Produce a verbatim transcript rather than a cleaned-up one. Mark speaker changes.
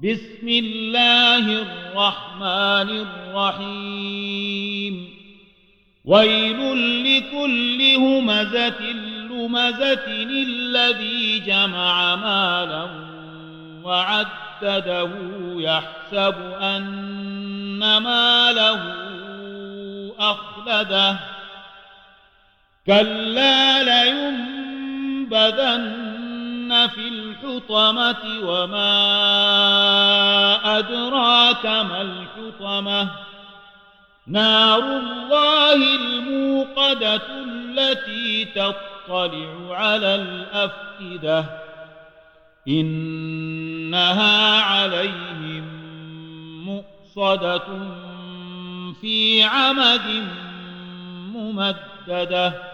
Speaker 1: بسم الله الرحمن الرحيم ويل لكل همزة لمزة الذي جمع مالا وعدده يحسب أن ماله أخلده كلا لينبذن في الحطمة وما أدراك ما الحطمة نار الله الموقدة التي تطلع على الأفئدة إنها عليهم مؤصدة في عمد ممددة.